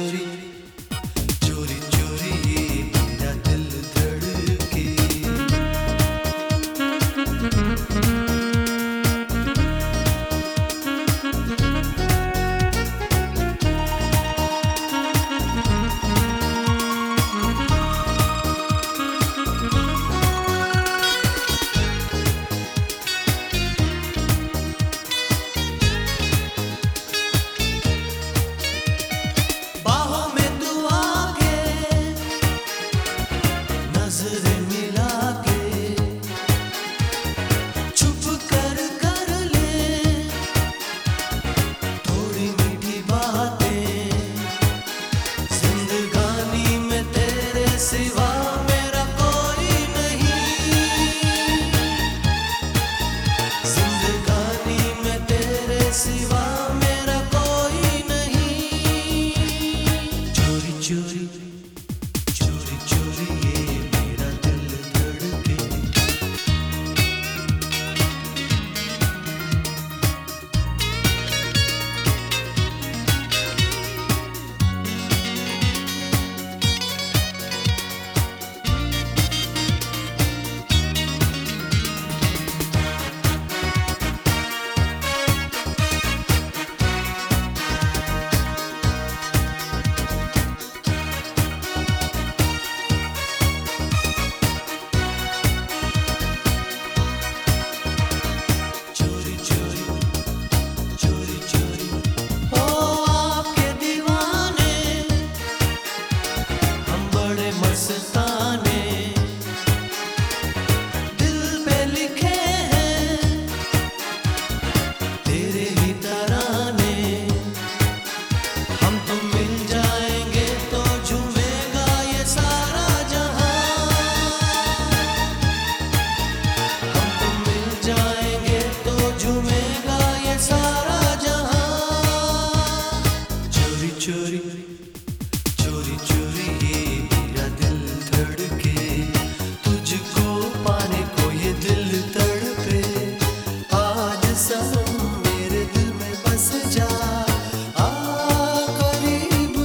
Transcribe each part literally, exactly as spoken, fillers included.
चोरी चोरी चोरी ये मेरा दिल धड़के। नजरें मिला के चुप कर कर ले थोड़ी मीठी बातें। जिंदगानी में तेरे सिवा मेरा कोई नहीं। जिंदगानी में तेरे सिवा मेरा कोई नहीं। चोरी चोरी चोरी चोरी ये मेरा दिल धड़के। चोरी चोरी चोरी चोरी ओ आपके दीवाने हम बड़े मस्ताने। दिल पे लिखे हैं तेरे ही तराने। हम तुम मिल जाएंगे तो झूमेगा ये सारा जहां। हम तुम मिल जाएंगे तो झूमेगा ये सारा जहां। चोरी चोरी चोरी चोरी ये मेरा दिल धड़के। तुझको पाने को ये दिल तड़पे। आज सनम मेरे दिल में बस जा। आ करीब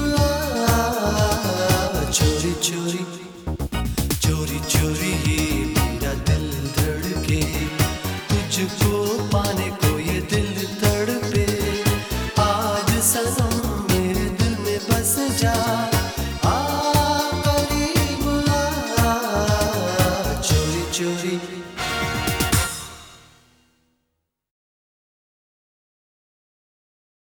आ। चोरी चोरी चोरी चोरी ये मेरा दिल धड़के। तुझको पाने को ये दिल तड़पे। आज सनम मेरे दिल में बस जा। आ करीब आ। चोरी चोरी